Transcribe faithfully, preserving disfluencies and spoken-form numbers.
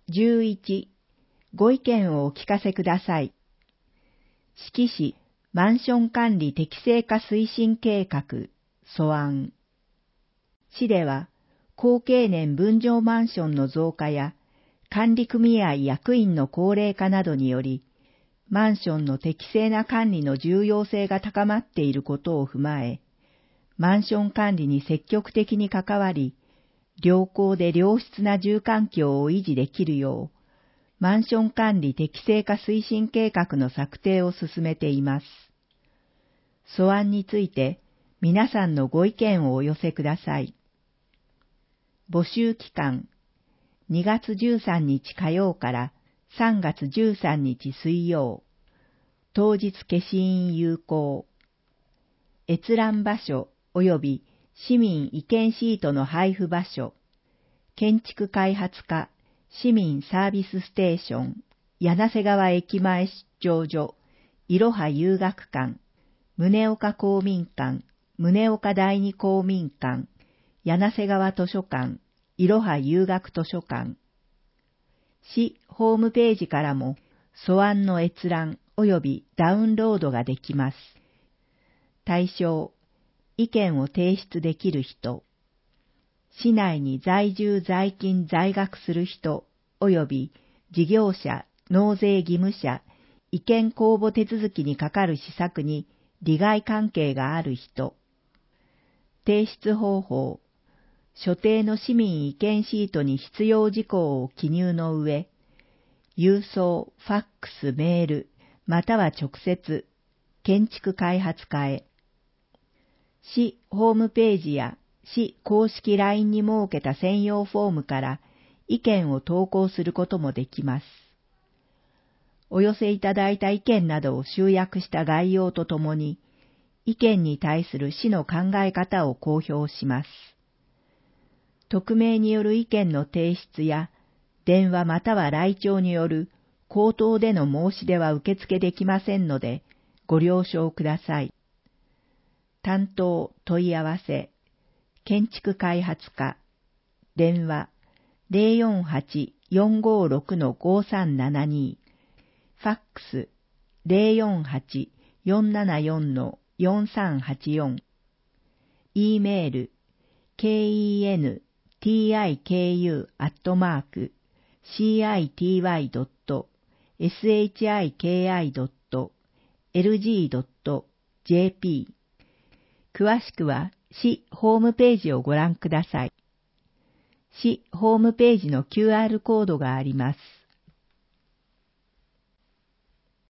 じゅういち、ご意見をお聞かせください。志木市マンション管理適正化推進計画素案。市では、高経年分譲マンションの増加や、管理組合役員の高齢化などにより、マンションの適正な管理の重要性が高まっていることを踏まえ、マンション管理に積極的に関わり、良好で良質な住環境を維持できるよう、マンション管理適正化推進計画の策定を進めています。素案について皆さんのご意見をお寄せください。募集期間、にがつじゅうさんにち火曜からさんがつじゅうさんにち水曜、当日消印有効。閲覧場所及び市民意見シートの配布場所、建築開発課市民サービスステーション、柳瀬川駅前出張所、いろは遊学館、宗岡公民館、宗岡第二公民館、柳瀬川図書館、いろは遊学図書館。市ホームページからも素案の閲覧及びダウンロードができます。対象、意見を提出できる人、市内に在住在勤在学する人及び事業者、納税義務者、意見公募手続きにかかる施策に利害関係がある人。提出方法、所定の市民意見シートに必要事項を記入の上、郵送、ファックス、メール、または直接、建築開発課へ。市ホームページや市公式 ライン に設けた専用フォームから意見を投稿することもできます。お寄せいただいた意見などを集約した概要とともに、意見に対する市の考え方を公表します。匿名による意見の提出や、電話または来庁による口頭での申し出は受付できませんので、ご了承ください。担当問い合わせ、建築開発課、電話 ゼロよんはち よんごろく ごさんななに、ファックス ゼロよんはち よんななよん よんさんはちよん、E メール ケンティーアイケーユー アットマーク シーアイティーワイ ドット エスエイチアイケーアイ ドット エルジー ドット ジェーピー。詳しくは市ホームページをご覧ください。市ホームページの キューアール コードがあります。